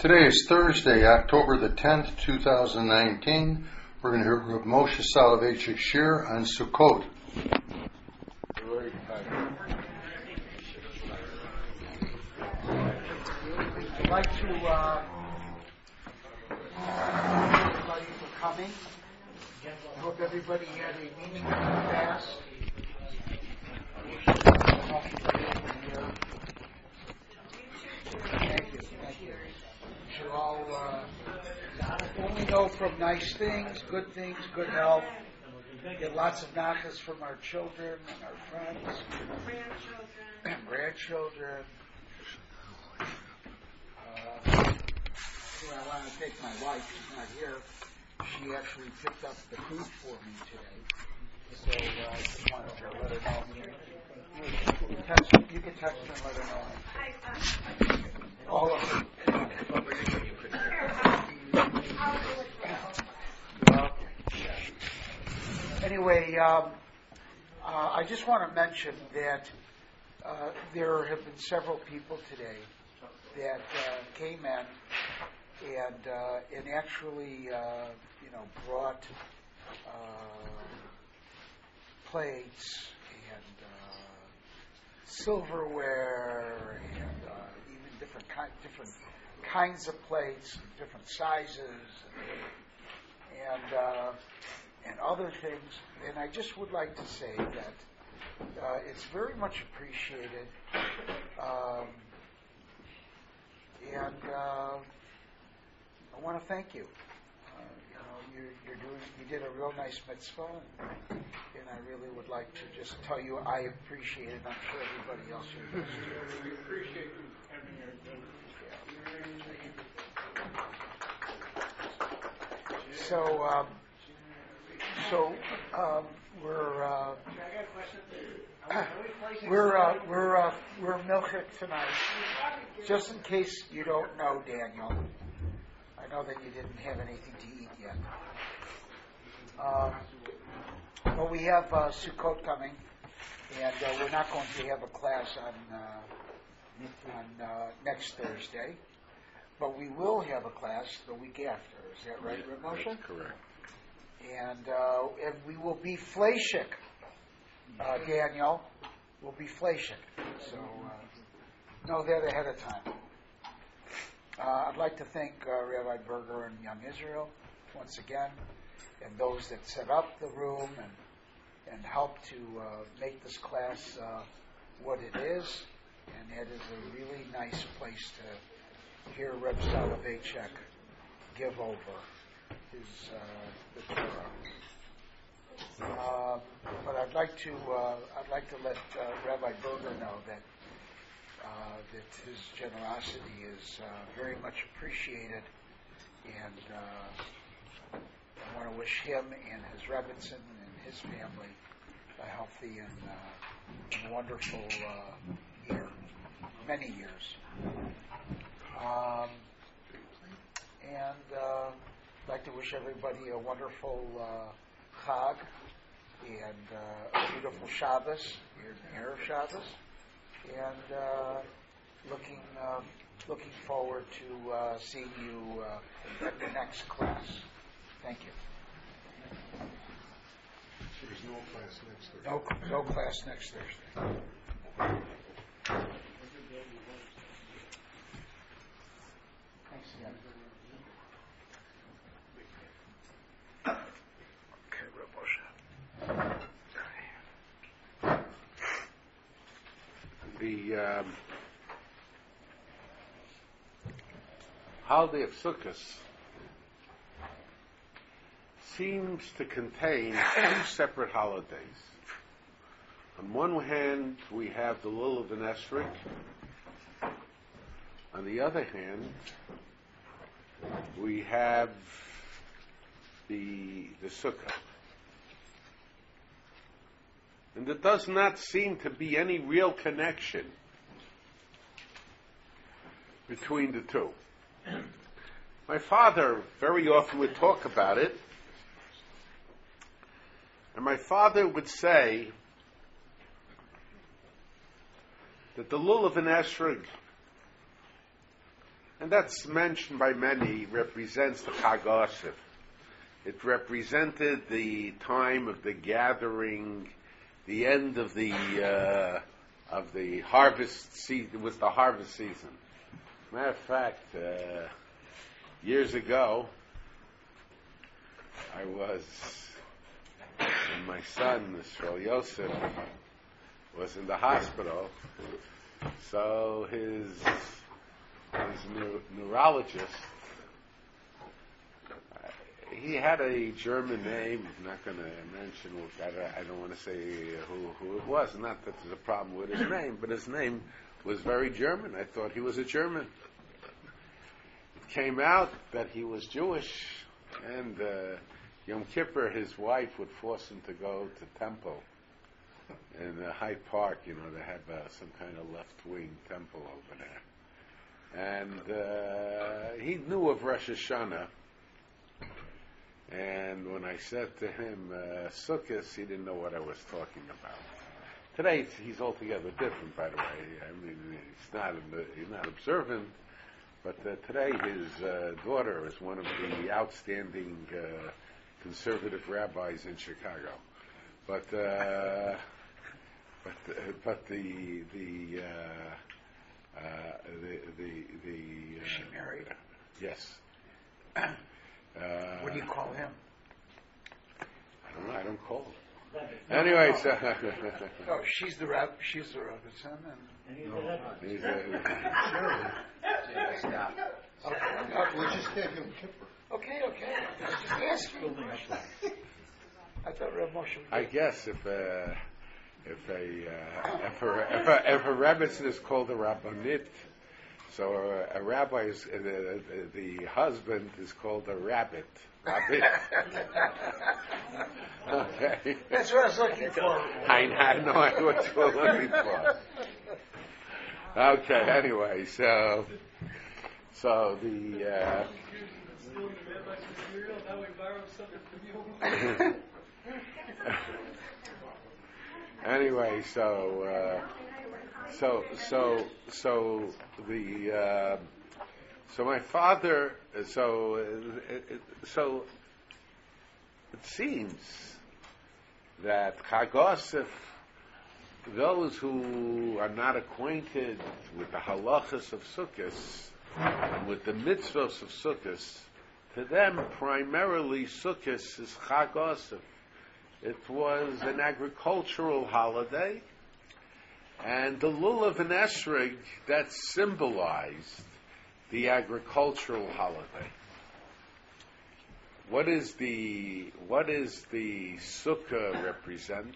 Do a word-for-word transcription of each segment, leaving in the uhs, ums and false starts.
Today is Thursday, October the tenth, two thousand nineteen. We're going to hear Rav Moshe Soloveitchik Shir on Sukkot. I'd like to uh, thank everybody for coming. I hope everybody had a meaningful fast. Thank you. Thank you. You should all uh, only know from nice things, good things, good health. Get lots of nachas from our children and our friends, grandchildren. grandchildren. Uh, I want to thank my wife. She's not here. She actually picked up the food for me today. So uh, I just wanted to let her know. You can text, you can text her and let her know. All of them. Well, anyway, um, uh, I just want to mention that uh, there have been several people today that uh, came in and uh, and actually uh, you know brought uh, plates and uh, silverware and uh, even different ki- different kinds of plates, different sizes, and and, uh, and other things. And I just would like to say that uh, it's very much appreciated. Um, And uh, I want to thank you. Uh, you know, you're, you're doing. You did a real nice mitzvah, and, and I really would like to just tell you I appreciate it. I'm sure everybody else here does too. We appreciate you having your. Yeah. So, um, so um, we're uh, we're uh, we're uh, we're milchik tonight. Just in case you don't know, Daniel, I know that you didn't have anything to eat yet. Um, well, we have uh, Sukkot coming, and uh, we're not going to have a class on uh, on uh, next Thursday, but we will have a class the week after. Is that right, Rav Moshe? That's correct. And uh, and we will be Fleshik, uh, Daniel. We'll be Fleshik. So. Uh, Know that ahead of time. Uh, I'd like to thank uh, Rabbi Berger and Young Israel once again, and those that set up the room and and helped to uh, make this class uh, what it is. And it is a really nice place to hear Reb Soloveitchik give over his uh, the Torah. Uh, but I'd like to uh, I'd like to let uh, Rabbi Berger know that. Uh, that his generosity is uh, very much appreciated, and uh, I want to wish him and his Rebbitzin and his family a healthy and, uh, and wonderful uh, year, many years. Um, and uh, I'd like to wish everybody a wonderful uh, Chag and uh, a beautiful Shabbos, Erev Shabbos. And uh, looking uh, looking forward to uh, seeing you uh, at the next class. Thank you. There's no class next Thursday. No, no class next Thursday. Thanks again. Okay, Rav Moshe. The um, holiday of Sukkot seems to contain two separate holidays. On one hand, we have the Lulav and Esrog. On the other hand, we have the the Sukkah. And there does not seem to be any real connection between the two. My father very often would talk about it, and my father would say that the Lulav and Esrog And that's mentioned by many, represents the Chag Asif. It represented the time of the gathering, the end of the uh, of the harvest season. It was the harvest season. Matter of fact, uh, years ago, I was, and my son, Israel Yosef, was in the hospital. So his his neu- neurologist, uh, he had a German name. I'm not going to mention. I don't, I don't want to say who who it was. Not that there's a problem with his name, but his name was very German. I thought he was a German. It came out that he was Jewish, and uh, Yom Kippur, his wife would force him to go to temple in uh, Hyde Park. You know, they have uh, some kind of left-wing temple over there. And uh, he knew of Rosh Hashanah. And when I said to him, uh, Sukkot, he didn't know what I was talking about. Today, he's altogether different, by the way. I mean, he's not, he's not observant. But uh, today, his uh, daughter is one of the outstanding uh, conservative rabbis in Chicago. But uh, but uh, but the the uh, uh, the the, the uh, Is she married? Yes. Uh, Uh, what do you call him? I don't know. I don't call. Anyway, so Oh, she's the rab. She's the Rebbetzin, and he's, uh, okay, We just had Yom Kippur. okay, okay. I was just asking. I thought Reb Moshe. was- I guess if uh, if a uh, if a if a, if a rebbitzin is called a rabbinit, so a, a rabbi is uh, the, the husband is called a rabbit. Rabbit. Okay. That's what I was looking for. I had no idea what you were looking for. Okay. Anyway, so so the. Uh, Stealing the rabbi's material, now we borrow something from you. Anyway, so uh, so so so the uh, so my father so uh, it, it, so it seems that Chag Asif, those who are not acquainted with the halachas of Sukkot and with the mitzvahs of Sukkot, to them primarily Sukkot is Chag Asif. It was an agricultural holiday, and the lulav and esrog that symbolized the agricultural holiday. What is the what is the sukkah represent?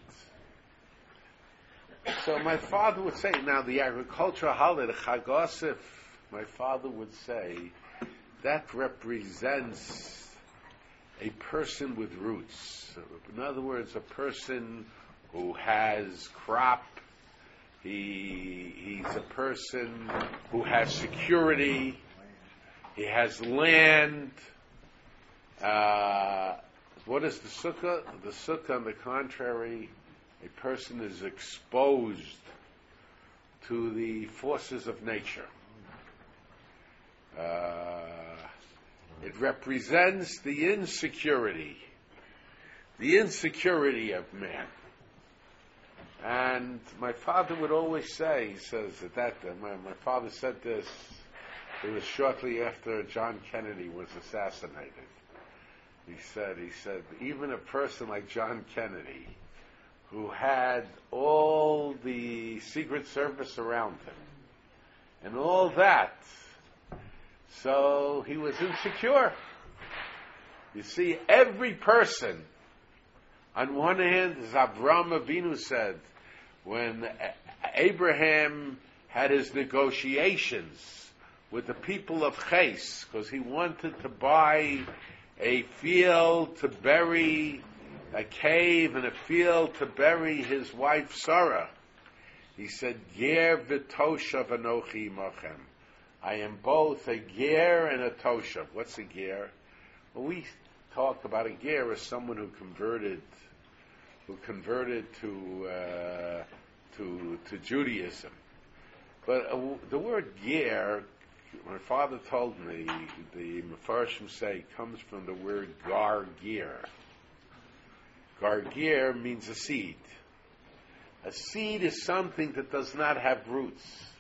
So my father would say, now the agricultural holiday, Chag Asif, my father would say, that represents a person with roots. In other words, a person who has crop. He he's a person who has security. He has land. Uh, what is the sukkah? The sukkah, on the contrary, a person is exposed to the forces of nature. Uh, it represents the insecurity, the insecurity of man. And my father would always say, he says that, that my, my father said this, it was shortly after John Kennedy was assassinated. He said, he said, even a person like John Kennedy, who had all the Secret Service around him, and all that, so he was insecure. You see, every person, on one hand, as Avraham Avinu said, when Abraham had his negotiations with the people of Ches, because he wanted to buy a field to bury, a cave and a field to bury his wife Sarah, he said, Ger v'toshav anochi imachem. I am both a ger and a toshav. What's a ger? Well, we talk about a ger as someone who converted, who converted to uh, to to Judaism. But uh, the word ger my father told me the Mefarshim say comes from the word gargir. Gargir means a seed. A seed is something that does not have roots.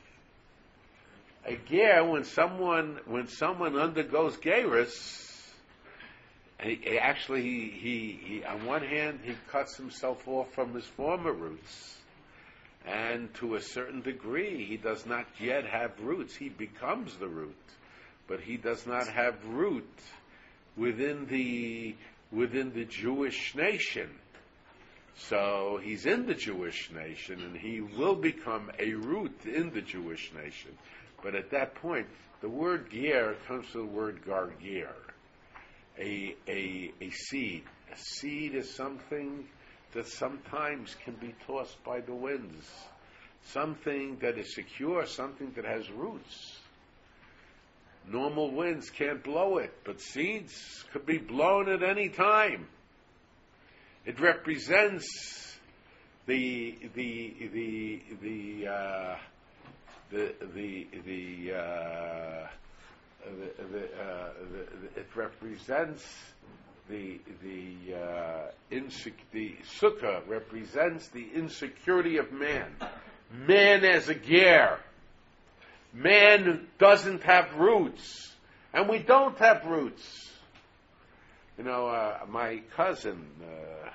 A ger, when someone when someone undergoes gerus, he, he actually he, he, he on one hand he cuts himself off from his former roots, and to a certain degree he does not yet have roots. He becomes the root, but he does not have root within the within the Jewish nation. So he's in the Jewish nation, and he will become a root in the Jewish nation. But at that point, the word ger comes from the word gargir, a, a, a seed. A seed is something that sometimes can be tossed by the winds, something that is secure, something that has roots. Normal winds can't blow it, but seeds could be blown at any time. It represents the the the the uh, the the the, uh, the, the, uh, the it represents the the uh, insec- the sukkah represents the insecurity of man. Man as a ger. Man doesn't have roots, and we don't have roots. You know, uh, my cousin, uh,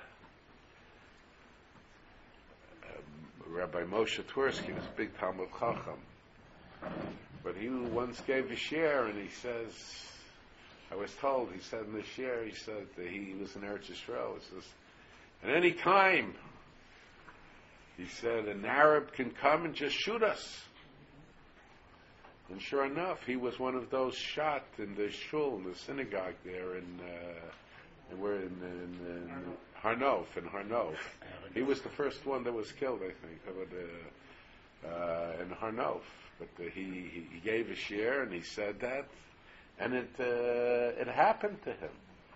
uh, Rabbi Moshe Twersky, was a big Talmud Chacham, but he once gave a share, and he says, I was told, he said in the share, he said that he was in Eretz Yisrael. He says, at any time, he said, an Arab can come and just shoot us. And sure enough, he was one of those shot in the shul, in the synagogue there in, uh, we're in, in, in Harnof, in Harnof. He was the first one that was killed, I think, uh, uh, in Harnof. But uh, he, he gave a share, and he said that, and it uh, it happened to him.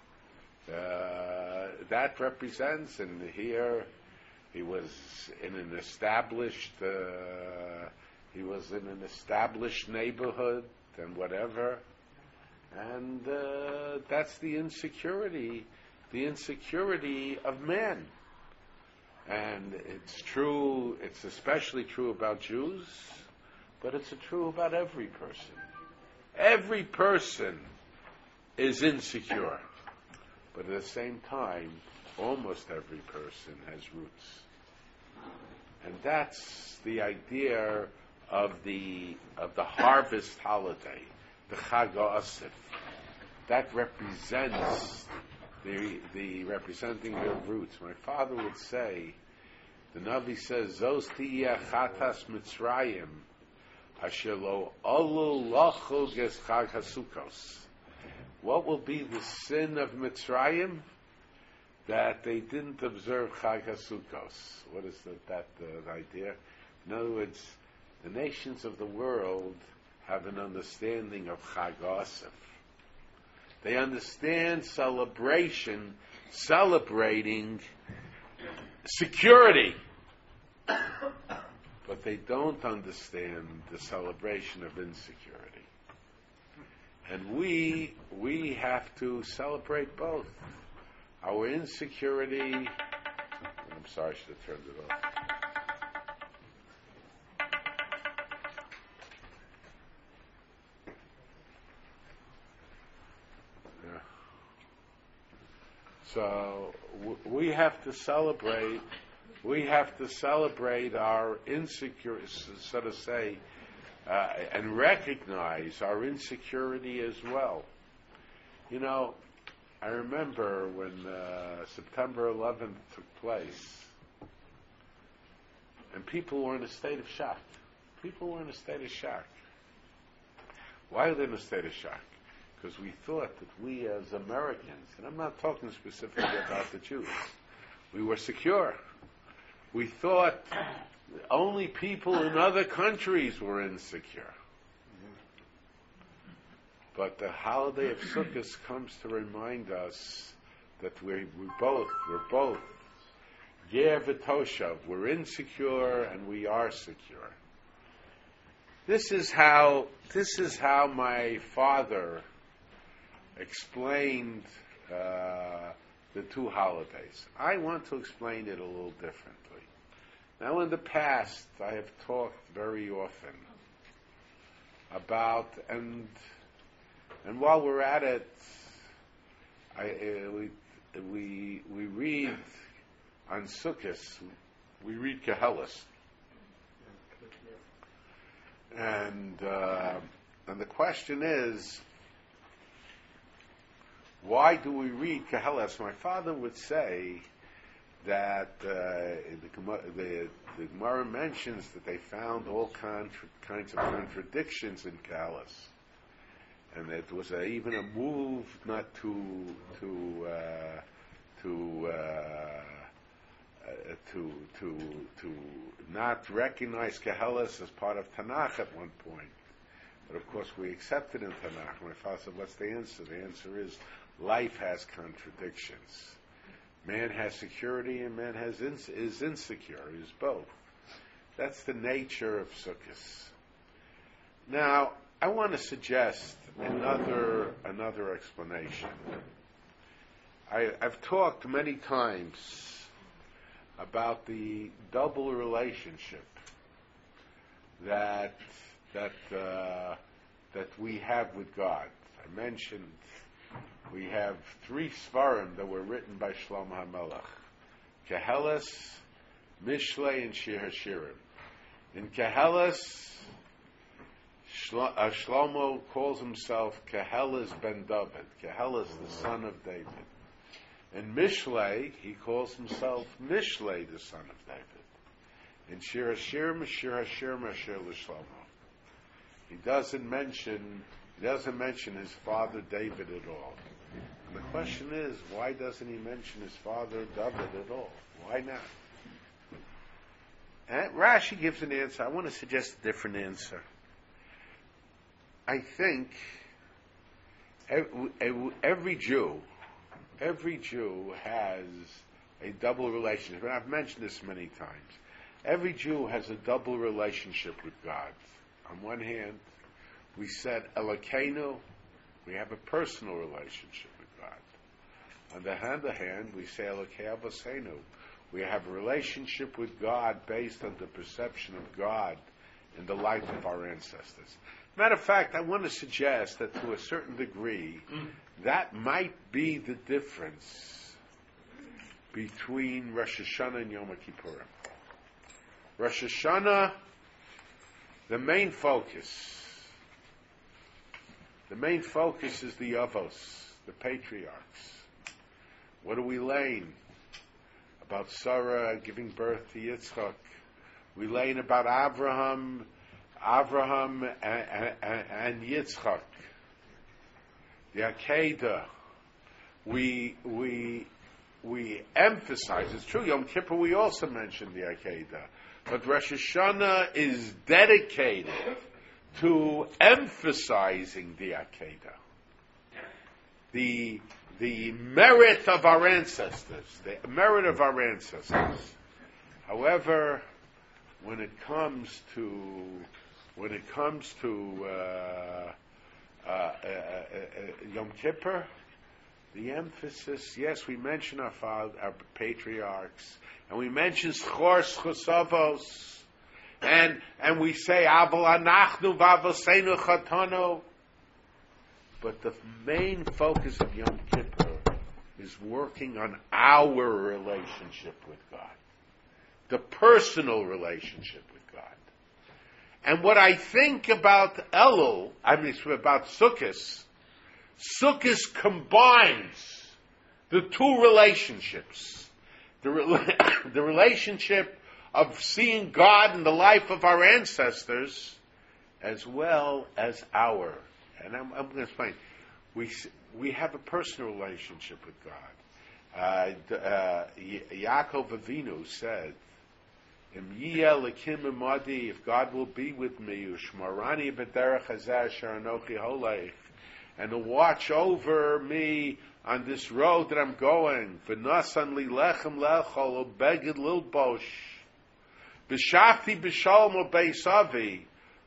Uh, that represents, and here he was in an established. Uh, He was in an established neighborhood and whatever. And uh, that's the insecurity, the insecurity of man. And it's true, it's especially true about Jews, but it's true about every person. Every person is insecure. But at the same time, almost every person has roots. And that's the idea of the of the harvest holiday, the Chag HaAsif. That represents the the representing their roots. My father would say, the Navi says, Zos tiyeh chatas Mitzrayim, asher lo olu lachog es Chag HaSukkos. What will be the sin of Mitzrayim? That they didn't observe Chag HaSukkos. What is the, that uh, idea? In other words, the nations of the world have an understanding of Chag HaAsif. They understand celebration, celebrating security. But they don't understand the celebration of insecurity. And we, we have to celebrate both. Our insecurity, I'm sorry, I should have turned it off. So w- we have to celebrate. We have to celebrate our insecurity, so to say, uh, and recognize our insecurity as well. You know, I remember when uh, September eleventh took place, and people were in a state of shock. People were in a state of shock. Why are they in a state of shock? Because we thought that we as Americans, and I'm not talking specifically about the Jews, we were secure. We thought only people in other countries were insecure. But the holiday of Sukkot comes to remind us that we we both, we're both, Ger v'Toshav, we're insecure and we are secure. This is how this is how my father explained uh, the two holidays. I want to explain it a little differently. Now, in the past, I have talked very often about, and and while we're at it, I, uh, we we we read on Sukkot, we read Kehelis. And uh, and the question is, why do we read Kehelis? My father would say that uh, the, Gemara- the, the Gemara mentions that they found all contra- kinds of contradictions in Kehelis, and that there was a, even a move not to to uh, to. Uh, Uh, to to to not recognize Kehelis as part of Tanakh at one point, but of course we accepted in Tanakh. My father said, "What's the answer?" The answer is life has contradictions. Man has security, and man has ins- is insecure. Is both. That's the nature of Sukkot. Now, I want to suggest another another explanation. I, I've talked many times about the double relationship that that uh, that we have with God. I mentioned we have three Svarim that were written by Shlomo HaMelech: Kehelis, Mishlei, and Shir HaShirim. In Kehelis, Shlo- uh, Shlomo calls himself Kehelis ben David, Kehelis the son of David. In Mishlei, he calls himself Mishlei, the son of David. In Shir HaShirim, Shir HaShirim, Asher L'Shlomo. He doesn't mention he doesn't mention his father David at all. And the question is, why doesn't he mention his father David at all? Why not? And Rashi gives an answer. I want to suggest a different answer. I think every, every Jew Every Jew has a double relationship, and I've mentioned this many times. Every Jew has a double relationship with God. On one hand, we said Elokeinu, we have a personal relationship with God. On the other hand, we say Elokei Avosenu, we have a relationship with God based on the perception of God in the life of our ancestors. Matter of fact, I want to suggest that to a certain degree, that might be the difference between Rosh Hashanah and Yom Kippurim. Rosh Hashanah, the main focus, the main focus is the Avos, the patriarchs. What are we laying? About Sarah giving birth to Yitzchak. We laying about Abraham, Abraham and, and, and Yitzchak. The Akedah, we we we emphasize. It's true. Yom Kippur, we also mention the Akedah, but Rosh Hashanah is dedicated to emphasizing the Akedah, the the merit of our ancestors, the merit of our ancestors. However, when it comes to when it comes to uh, Uh, uh, uh, uh, Yom Kippur, the emphasis, yes, we mention our father, our patriarchs, and we mention Schor Schosavos, and and we say Aval Anachnu Vavosenu Chatanu, but the main focus of Yom Kippur is working on our relationship with God, the personal relationship with God. And what I think about Elul, I mean about Sukkot, Sukkot combines the two relationships. The, re- the relationship of seeing God in the life of our ancestors, as well as our. And I'm, I'm going to explain. We, we have a personal relationship with God. Uh, uh, Yaakov Avinu said, if God will be with me, and to watch over me on this road that I'm going,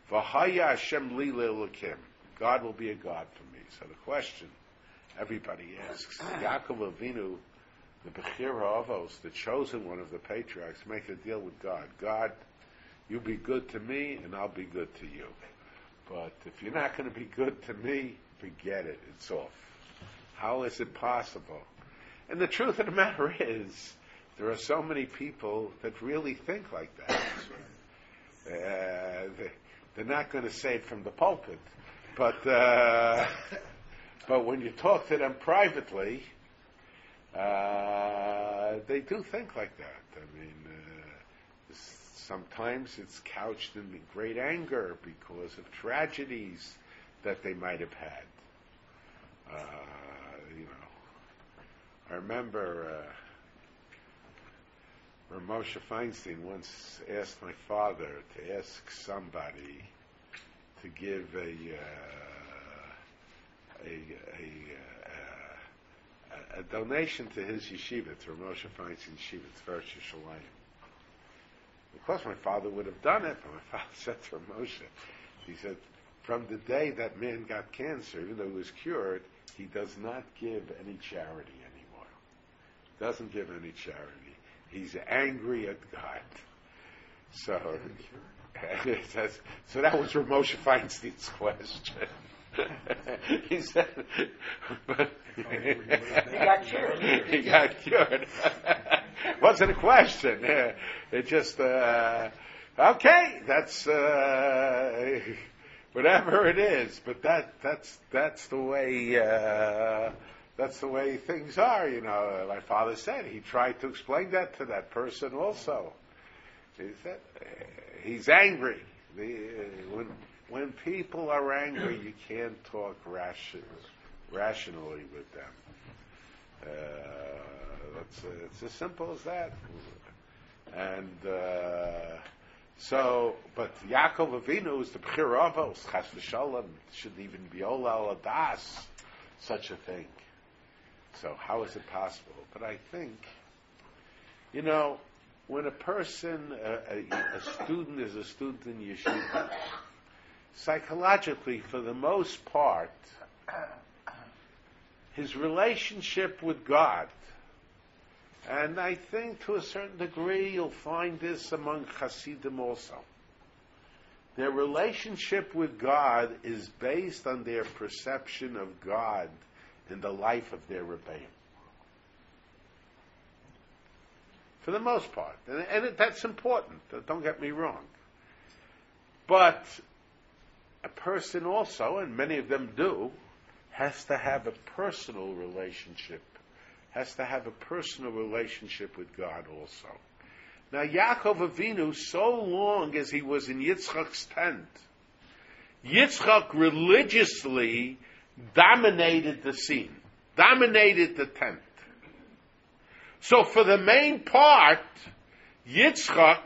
V'haya Hashem li le'elokim. God will be a God for me. So the question everybody asks, Yaakov Avinu, the Bechir Avos, the chosen one of the patriarchs, make a deal with God. God, you be good to me, and I'll be good to you. But if you're not going to be good to me, forget it. It's off. How is it possible? And the truth of the matter is, there are so many people that really think like that. Uh, they, they're not going to say it from the pulpit, but uh, but when you talk to them privately, uh, they do think like that. I mean, uh, sometimes it's couched in great anger because of tragedies that they might have had. Uh, you know, I remember uh, where Moshe Feinstein once asked my father to ask somebody to give a uh, a, a, uh, a donation to his yeshiva, to Moshe Feinstein's yeshiva, Tveres Yerushalayim. Of course, my father would have done it, but my father said to Moshe, he said, from the day that man got cancer, even though he was cured, he does not give any charity anymore. Doesn't give any charity. He's angry at God. So, so that was Moshe Feinstein's question. He said, but He got cured. he got cured. Wasn't a question. It just, uh, okay, that's, uh, whatever it is, but that, that's, that's the way, uh, that's the way things are, you know. My father said, he tried to explain that to that person also. He said, uh, he's angry. The, uh, when, when people are angry, you can't talk ration, rationally with them. Uh, that's, uh, it's as simple as that. And, uh, so, but Yaakov Avinu is the Bechir Avos, Chas v'Shalom, shouldn't even be Ola al Adas, such a thing. So how is it possible? But I think, you know, when a person, a, a, a student is a student in yeshiva, psychologically, for the most part, his relationship with God, and I think to a certain degree you'll find this among Hasidim also, their relationship with God is based on their perception of God in the life of their Rebbeim. For the most part. And, and it, that's important, don't get me wrong. But a person also, and many of them do, has to have a personal relationship, has to have a personal relationship with God also. Now, Yaakov Avinu, so long as he was in Yitzchak's tent, Yitzchak religiously dominated the scene, dominated the tent. So for the main part, Yitzchak,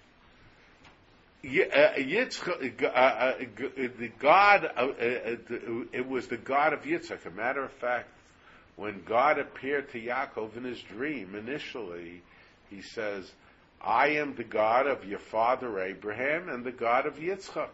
Yitzchak, uh, uh, the God, uh, uh, it was the God of Yitzchak. As a matter of fact, when God appeared to Yaakov in his dream, initially, he says, I am the God of your father Abraham and the God of Yitzchak.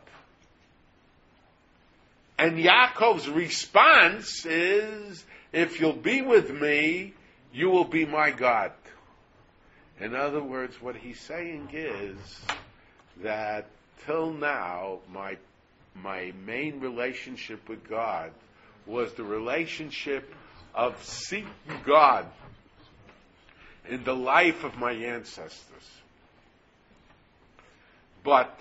And Yaakov's response is, if you'll be with me, you will be my God. In other words, what he's saying is that till now, my my main relationship with God was the relationship of seeking God in the life of my ancestors. But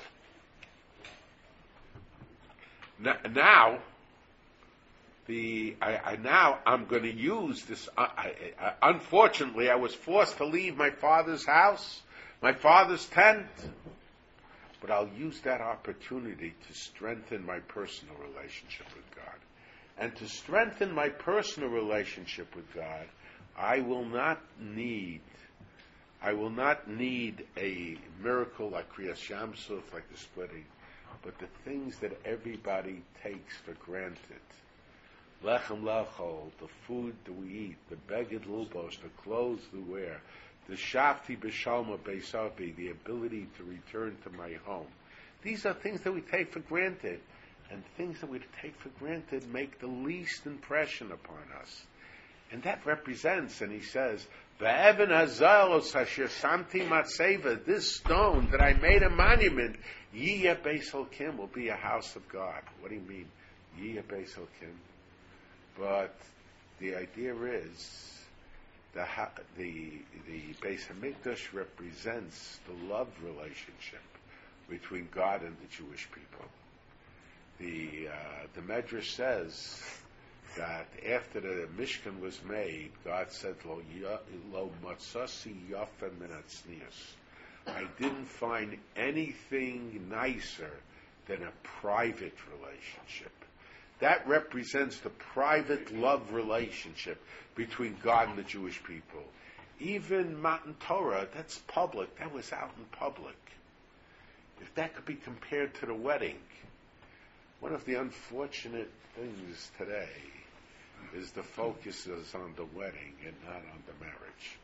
now, the I, I now I'm going to use this. Uh, I, I, unfortunately, I was forced to leave my father's house, my father's tent. But I'll use that opportunity to strengthen my personal relationship with God. And to strengthen my personal relationship with God, I will not need, I will not need a miracle like Kriyas Yamsuf, like the splitting, but the things that everybody takes for granted. Lechem lechol, the food that we eat, the beged lubos, the clothes we wear, the shafti b'shalma beisavi, the ability to return to my home, These are things that we take for granted. And things that we take for granted make the least impression upon us. And that represents, and he says, Ve'even hazalos asher samti matzeva, this stone that I made a monument, Yiyeh Beis Elokim, will be a house of God. What do you mean, Yiyeh Beis Elokim? But the idea is, the the the Beis Hamikdash represents the love relationship between God and the Jewish people. The uh, the Medrash says that after the Mishkan was made, God said, Lo, lo matzasi yafa min hatznius. I didn't find anything nicer than a private relationship. That represents the private love relationship between God and the Jewish people. Even Matan Torah, that's public. That was out in public. If that could be compared to the wedding, one of the unfortunate things today is the focus is on the wedding and not on the marriage.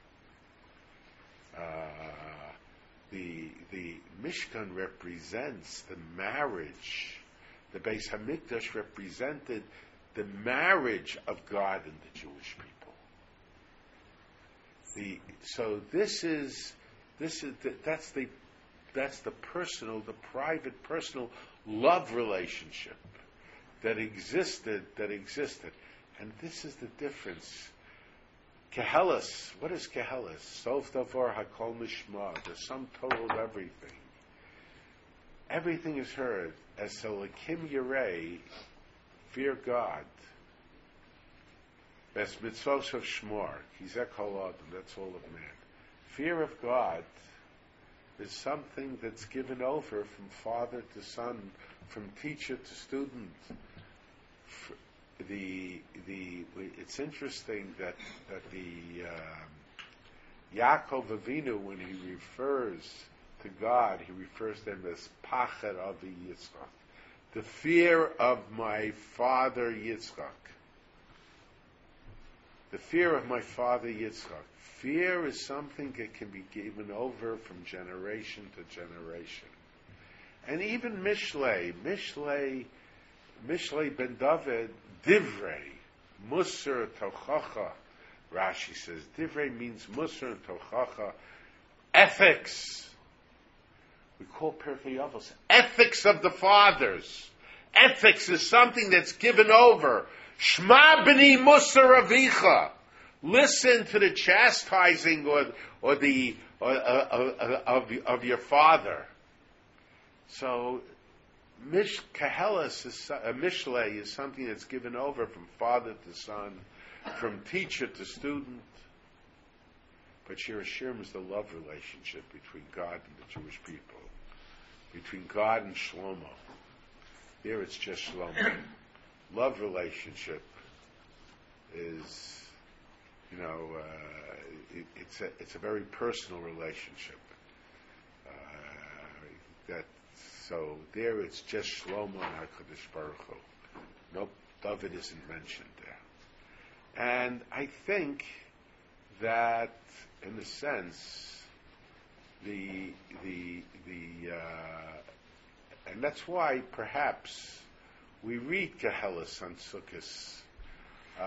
Uh, the the Mishkan represents the marriage. The Beis Hamikdash represented the marriage of God and the Jewish people. The so this is this is the, that's the that's the personal, the private, personal love relationship that existed that existed, and this is the difference. Kehelis, what is Kehelis? Sof davar hakol mishma, the sum total of everything. Everything is heard. As Elokim Yirei, fear God. Bes mitzvos of shmor, kizeh kol adam, that's all of man. Fear of God is something that's given over from father to son, from teacher to student. The the it's interesting that that the um, Yaakov Avinu, when he refers to God, he refers to him as Pachad Avi Yitzchak, the fear of my father Yitzchak. The fear of my father Yitzchak. Fear is something that can be given over from generation to generation. And even Mishlei, Mishlei, Mishlei ben David, Divrei, Musar Tochacha. Rashi says, Divrei means Musar and Tochacha, ethics. We call Pirkei Avos ethics of the fathers. Ethics is something that's given over. Shma b'ni Musar avicha. Listen to the chastising or or the or, uh, uh, of of your father. So, Mish Kehelis is uh, Mishlei is something that's given over from father to son, from teacher to student. But Shir Hashirim is the love relationship between God and the Jewish people, between God and Shlomo. There it's just Shlomo. Love relationship is, you know, uh, it, it's a it's a very personal relationship. Uh, that so there it's just Shlomo and HaKadosh Baruch Hu. Nope, David isn't mentioned there. And I think that, in a sense, the the the uh, and that's why perhaps we read Kehelis on Sukkos, uh,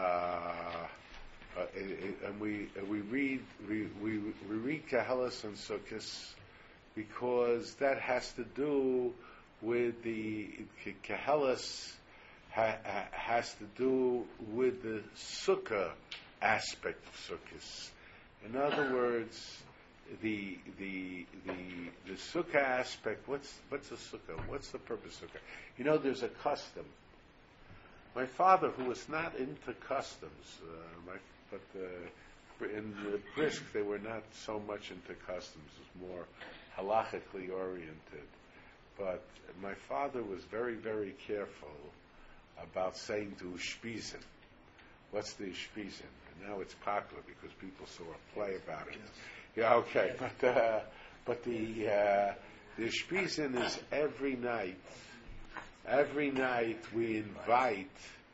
uh, and we uh, we read we, we we read Kehelis on Sukkos because that has to do with the Kehelis ha, ha, has to do with the Sukkah aspect of Sukkos. In other words, the the the the sukkah aspect. What's what's a sukkah? What's the purpose of sukkah? You know, there's a custom. My father, who was not into customs, uh, my but uh, in the Brisk they were not so much into customs. It was more halachically oriented. But my father was very very careful about saying to Ushpizin, what's the Ushpizin? And now it's popular because people saw a play about it. Yeah, okay, but uh, but the uh, the Shpizin is every night. Every night we invite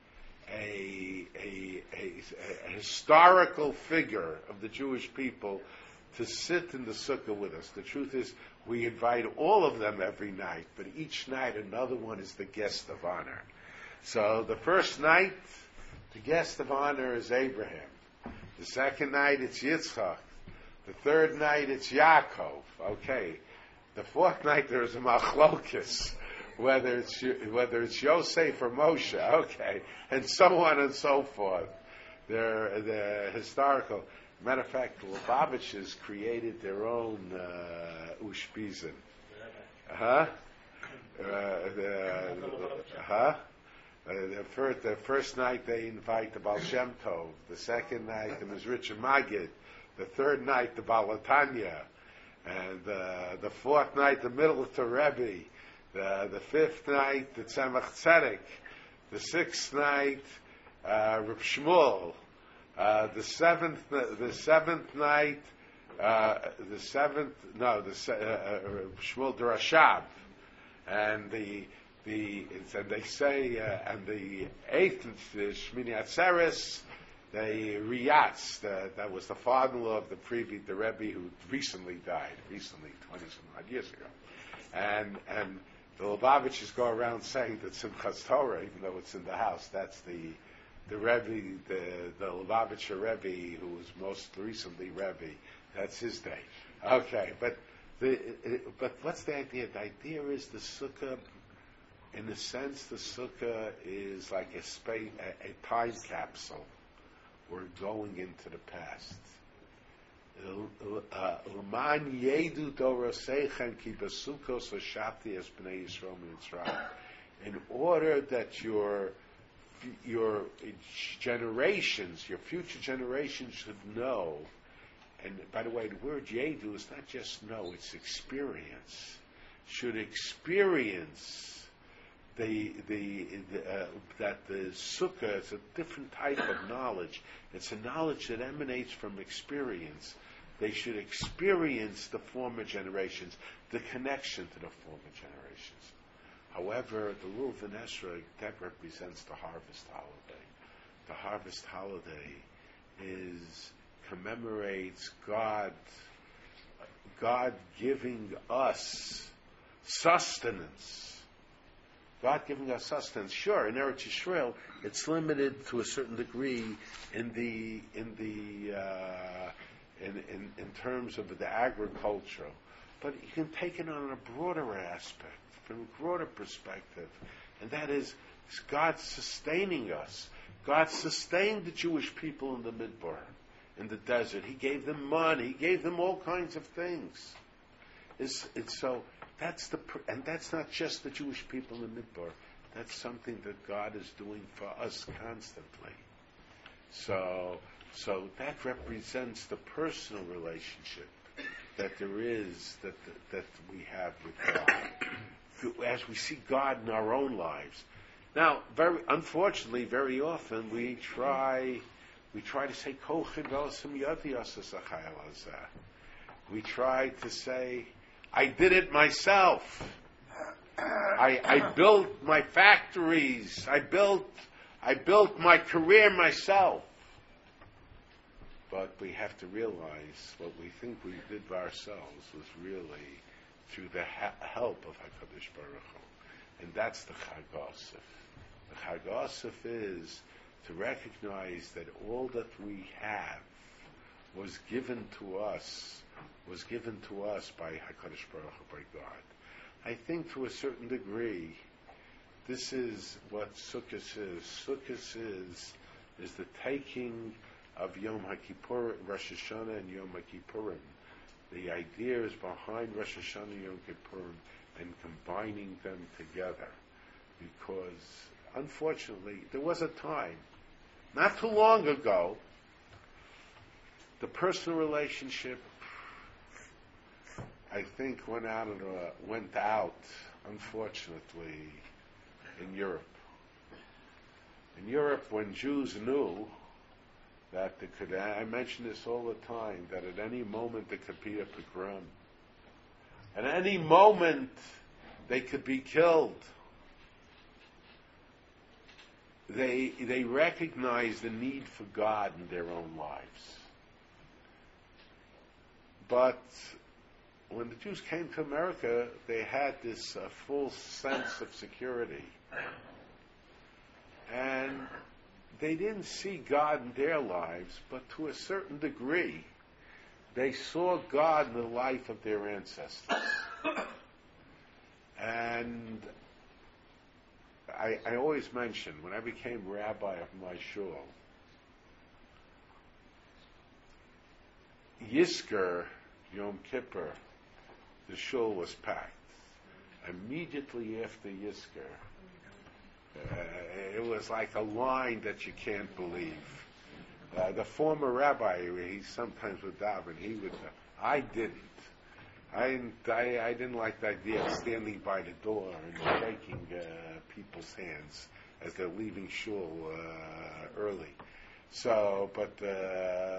a, a a a historical figure of the Jewish people to sit in the sukkah with us. The truth is, We invite all of them every night, but each night another one is the guest of honor. So the first night, the guest of honor is Abraham. The second night, it's Yitzchak. The third night, it's Yaakov. Okay. The fourth night, there's a machlokes, whether it's whether it's Yosef or Moshe. Okay, and so on and so forth. They're they're historical. Matter of fact, the Lubavitchers created their own uh, ushpizin. Huh? Uh, the, huh? Uh, the, first, the first night they invite the Baal Shem Tov. The second night the Mizritcha Magid. The third night the Baal Tanya. And uh, the fourth night the middle of the Rebbe. The, the fifth night the Tzemach Tzedek. The sixth night uh, Reb Shmuel. Uh, the seventh, the seventh night, uh, the seventh, no, the se- uh, uh, Shmuel Drashab, and the the and they say, uh, and the eighth, the Shmini Atzeres, they Riyatz, the, that was the father-in-law of the previous, the Rebbe who recently died, recently twenty some odd years ago, and and the Lubavitchers go around saying that Simchas Torah, even though it's in the house, that's the The Rebbe, the the Lubavitcher Rebbe, who was most recently Rebbe, that's his day. Okay, but the but what's the idea? The idea is the sukkah. In a sense, the sukkah is like a space, a, a time capsule. We're going into the past. L'man yedu doroseichem ki besukos l'shapti es b'nei Yisrael mitzrayim. In order that your your generations, your future generations should know, and by the way, the word yedu is not just know, it's experience, should experience the, the, the uh, that the sukkah is a different type of knowledge. It's a knowledge that emanates from experience. They should experience the former generations, the connection to the former generations. However, the rule of the Nesra, that represents the harvest holiday. The harvest holiday is commemorates God, God giving us sustenance. God giving us sustenance. Sure, in Eretz Yisrael, it's limited to a certain degree in the in the uh, in, in in terms of the agricultural, but you can take it on a broader aspect, from a broader perspective, and that is God sustaining us. God sustained the Jewish people in the Midbar, in the desert. He gave them money. He gave them all kinds of things. It's, it's so that's the and that's not just the Jewish people in the Midbar. That's something that God is doing for us constantly. So, so that represents the personal relationship that there is that that we have with God, as we see God in our own lives. Now, very unfortunately, very often we try we try to say Kochid Velasam Yadi Asasachayal Azah. We try to say, I did it myself. I, I built my factories. I built I built my career myself. But we have to realize what we think we did by ourselves was really through the ha- help of HaKadosh Baruch Hu. And that's the Chag Asif. The Chag Asif is to recognize that all that we have was given to us, was given to us by HaKadosh Baruch Hu, by God. I think to a certain degree, this is what Sukkot is. Sukkot is, is the taking of Yom HaKippur, Rosh Hashanah and Yom HaKippurim. The idea is behind Rosh Hashanah and Yom Kippurim and combining them together. Because, unfortunately, there was a time, not too long ago, the personal relationship, I think, went out, and, uh, went out, unfortunately, in Europe. In Europe, when Jews knew that there could, I mention this all the time, that at any moment there could be a pogrom. At any moment they could be killed. They they recognize the need for God in their own lives. But when the Jews came to America, they had this uh, full sense of security. And they didn't see God in their lives, but to a certain degree, they saw God in the life of their ancestors. And I, I always mention, when I became rabbi of my shul, Yizkor, Yom Kippur, the shul was packed. Immediately after Yizkor, uh, it was like a line that you can't believe. Uh, the former rabbi, he sometimes would daven. He would. Uh, I didn't. I didn't. I, I didn't like the idea of standing by the door and shaking uh, people's hands as they're leaving shul uh, early. So, but uh,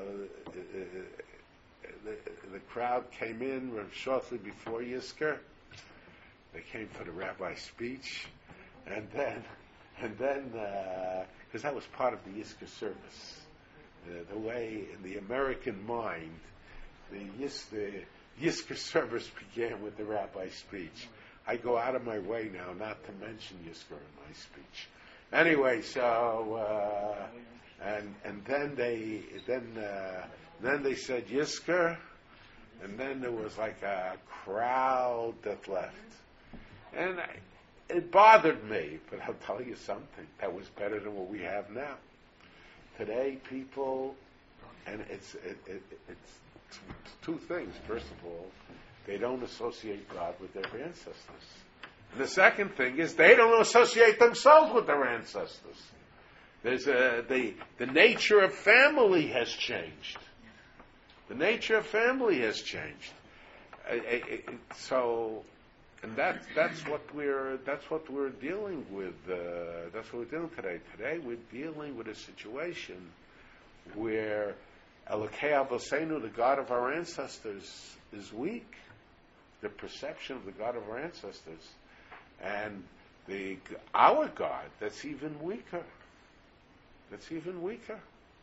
the, the crowd came in shortly before Yizkor. They came for the rabbi's speech, and then, and then, because uh, that was part of the Yizkor service. Uh, the way in the American mind, the, Yis, the Yizkor service began with the rabbi's speech. I go out of my way now not to mention Yizkor in my speech. Anyway, so uh, and and then they then uh, then they said Yizkor, and then there was like a crowd that left, and I, it bothered me. But I'll tell you something, that was better than what we have now. Today, people, and it's it, it, it's two things. First of all, they don't associate God with their ancestors. And the second thing is they don't associate themselves with their ancestors. There's a, the the nature of family has changed. The nature of family has changed. I, I, I, so, and that that's what we're that's what we're dealing with. Uh, that's what we're dealing today. Today we're dealing with a situation where Elokei Avosenu, the God of our ancestors, is weak. The perception of the God of our ancestors, and the our God, that's even weaker. That's even weaker.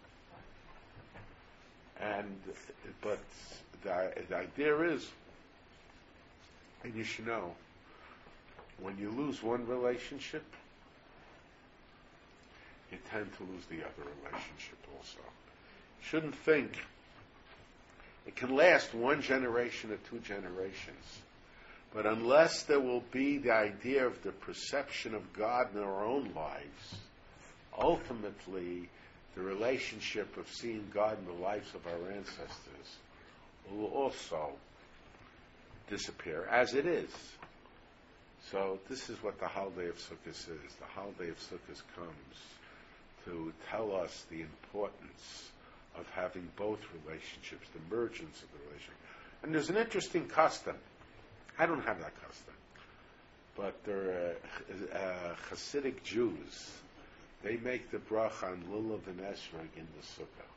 And but the, the idea is, and you should know, when you lose one relationship, you tend to lose the other relationship also. You shouldn't think it can last one generation or two generations, but unless there will be the idea of the perception of God in our own lives, ultimately the relationship of seeing God in the lives of our ancestors will also disappear, as it is. So this is what the holiday of Sukkot is. The holiday of Sukkot comes to tell us the importance of having both relationships, the emergence of the relationship. And there's an interesting custom. I don't have that custom. But there are uh, Hasidic Jews. They make the bracha on Lulav and Esrog in the Sukkah.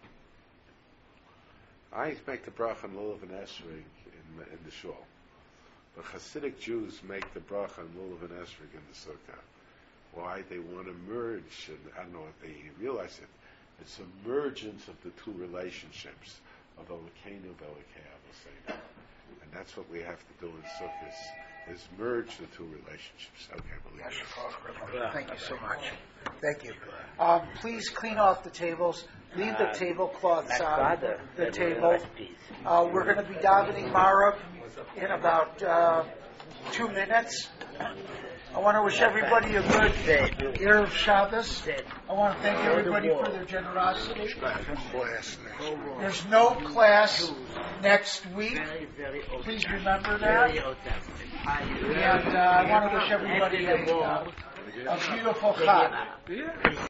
I make the bracha on Lulav and Esrog in, in the Shul. But Hasidic Jews make the bracha on Lulav and Esrog in the Sukkah. Why? They want to merge, and I don't know if they realize it. It's a mergence of the two relationships of Elokeinu and Elokei Avosenu. And that's what we have to do in Sukkot, is merge the two relationships. Okay, believe it. Thank you so much. Thank you. Um, please clean off the tables. Leave the tablecloths on the table. Uh, we're going to be davening Marab in about uh, two minutes. I want to wish everybody a good Erev Shabbos. I want to thank everybody for their generosity. There's no class next week. Please remember that. And uh, I want to wish everybody a, uh, a beautiful Chag.